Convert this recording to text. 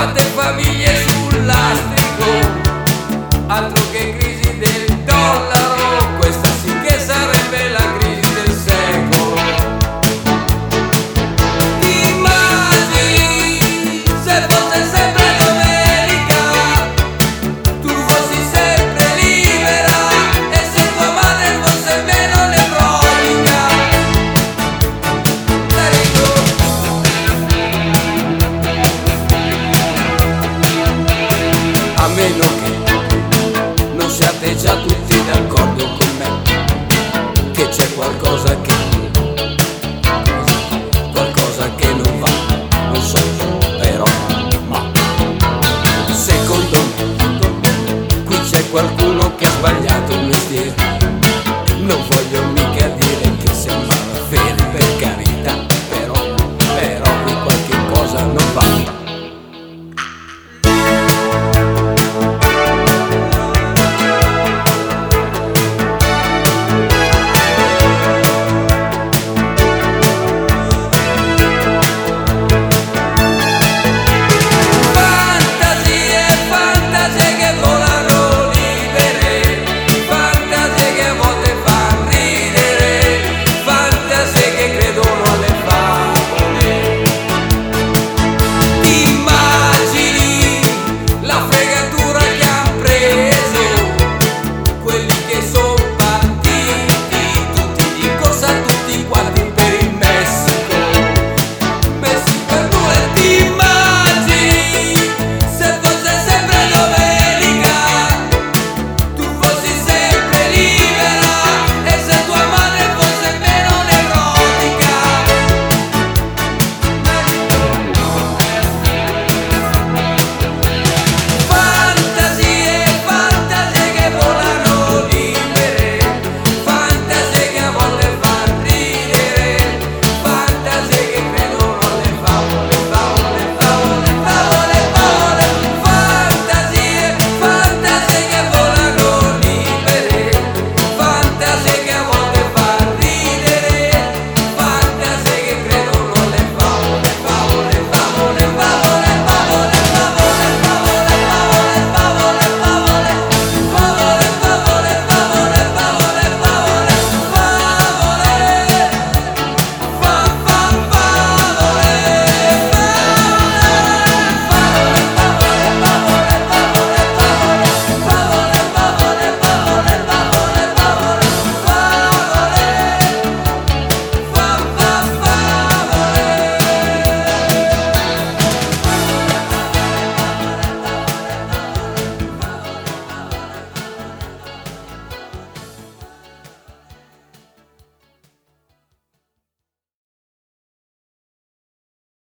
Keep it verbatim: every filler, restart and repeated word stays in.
quante famiglie sul lastrico, altro che crisi del dollaro, questa sì che sarebbe la crisi del secolo. Immagini se fosse sempre domenica, tu fossi sempre libera e se tua madre fosse meno nevrotica. A meno che non siate già tutti d'accordo con me, che c'è qualcosa che qualcosa che non va, non so però, ma secondo me qui c'è qualcuno che ha sbagliato il mestiere.